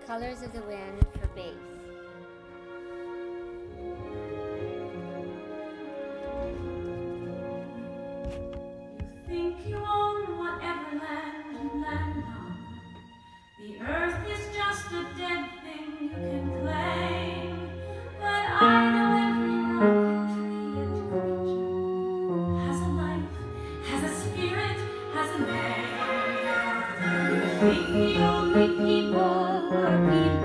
Colors of the Wind for bass. You think you own whatever land you land on. The earth is just a dead thing you can claim. But I know every rock and tree and creature has a life, has a spirit, has a name. You think the only people who are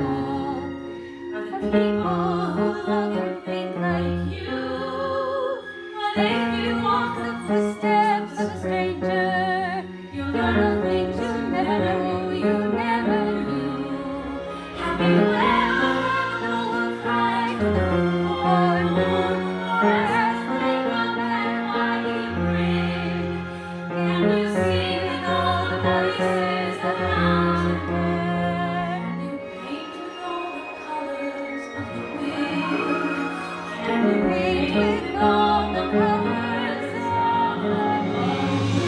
the people who look and think like you. But if you walk the footsteps of a stranger, you'll learn the things you never knew, you never knew. Have you ever heard the wolf cry to the full moon, or asked the lake man why he brings? Can you see with all the voices of the mountain air? Can you paint with all the colors of the wind? Can you paint with all the colors of the wind?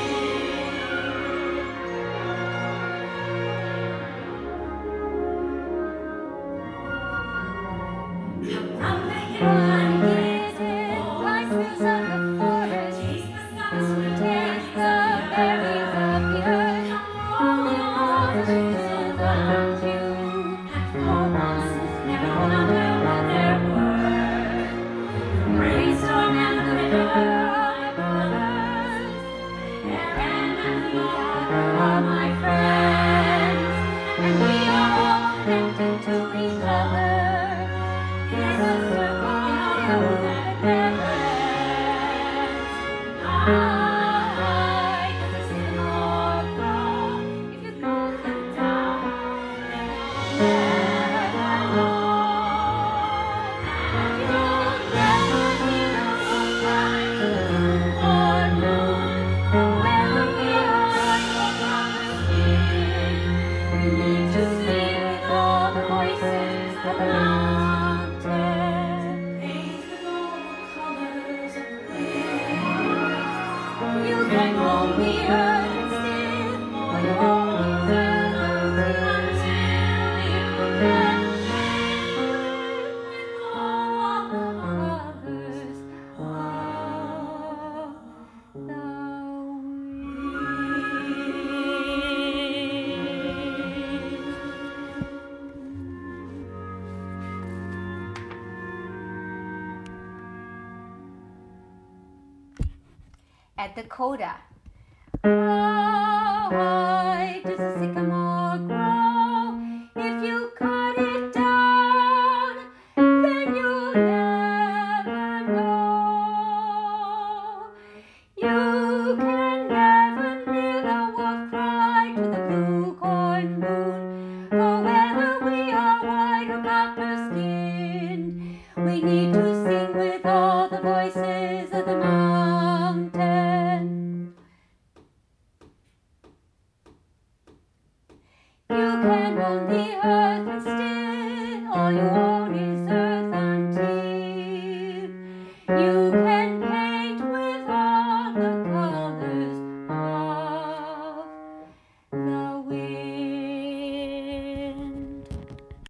From the hill voices of the forest, taste the summer sweet, taste the berries of the earth. Come rolling voices around you, and for once never wonder what they're worth. The brainstorm and the river are brothers, Aaron and Leah are my friends, and we are all connected to each other. There's a circle in our room that never ends. High does the sycamore grow. If you cut them down, then you'll never know. And you'll never hear the wolf cry to the full moon. When we are on the skin, we need to sing with all the voices of the mountain. Paint with all the colors of the wind. You can roam the earth and still, or you won't deserve until you can live with all the colors of the At the coda. How high does the sycamore grow? If you cut it down, then you'll never know. You can never hear the wolf cry to the blue corn moon, for whether we are white or copper-skinned, we need to sing with all the voices of the mountain. You can roam the earth and still, or you